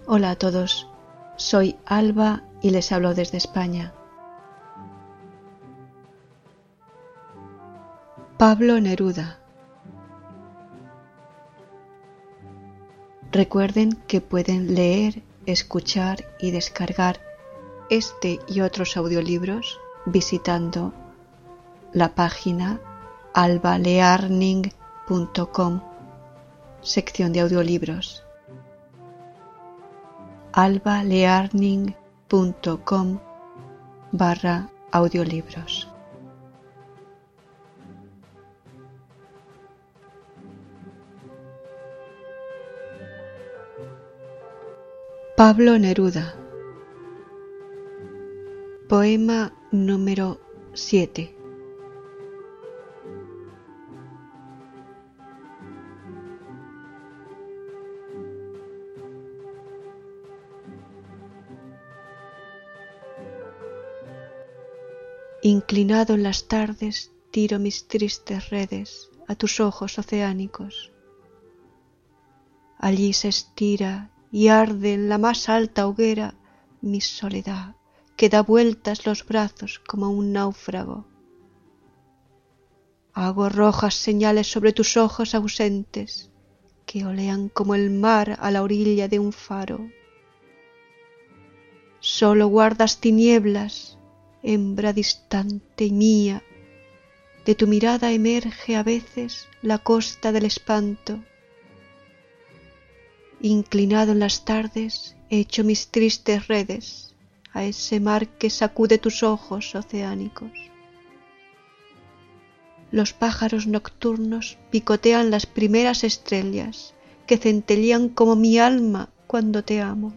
Hola a todos, soy Alba y les hablo desde España. Pablo Neruda. Recuerden que pueden leer, escuchar y descargar este y otros audiolibros visitando la página albalearning.com, sección de audiolibros. albalearning.com/audiolibros. Pablo Neruda. Poema número 7. Inclinado en las tardes, tiro mis tristes redes a tus ojos oceánicos. Allí se estira y arde en la más alta hoguera mi soledad, que da vueltas los brazos como un náufrago. Hago rojas señales sobre tus ojos ausentes, que olean como el mar a la orilla de un faro. Solo guardas tinieblas, hembra distante y mía, de tu mirada emerge a veces la costa del espanto. Inclinado en las tardes, echo mis tristes redes a ese mar que sacude tus ojos oceánicos. Los pájaros nocturnos picotean las primeras estrellas que centellean como mi alma cuando te amo.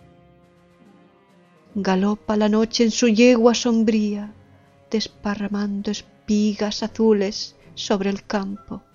Galopa la noche en su yegua sombría, desparramando espigas azules sobre el campo.